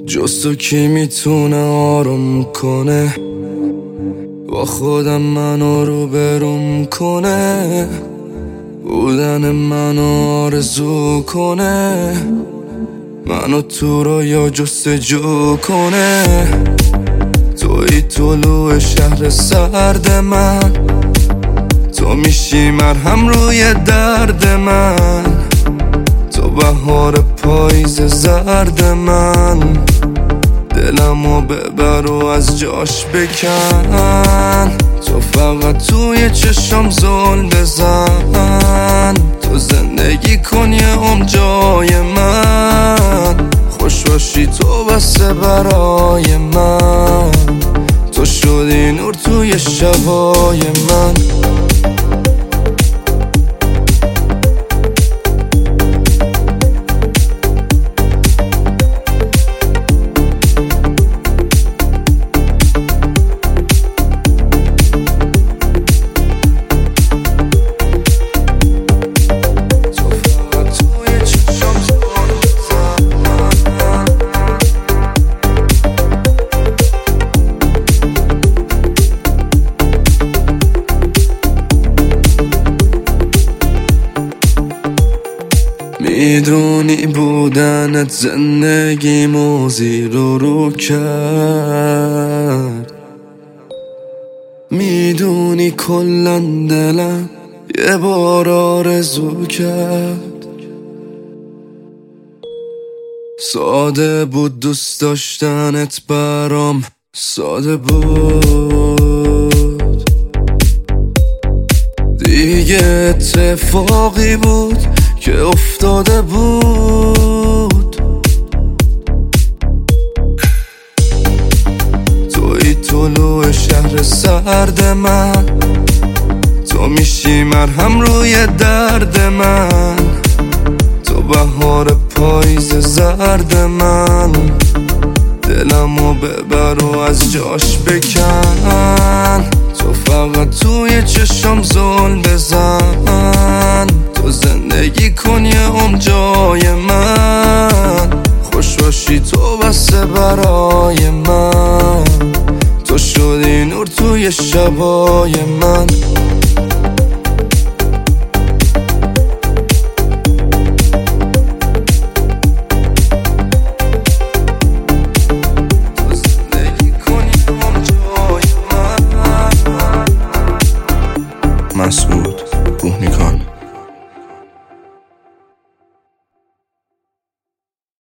جز تو کی میتونه آروم کنه، با خودم منو روبروم کنه، بودن منو آرزو کنه، منو تو رویا جستجو کنه. توی طلوع شهر سرد من، تو میشی مرهم روی درد من، تو بهار پاییز زرد من، دلمو ببر و از جاش بکن. تو فقط توی چشم زل بزن، تو زندگی کن یه عمر جای من، خوش باشی تو بسه برای من، تو شدی نور توی شبای من. میدونی بودنت زندگیمو زیر و رو کرد، میدونی کلن دلم یه بار آرزو کرد. ساده بود دوست داشتنت برام، ساده بود دیگه، اتفاقی بود که افتاده بود. توی طلوع شهر سرد من، تو میشی مرهم روی درد من، تو بهار پاییز زرد من، دلمو ببر و از جاش بکن. تو فقط توی چشم زل بزن، تو زندگی کن یه عمر جای من، خوش باشی تو بسه برای من، تو شدی نور توی شبای من.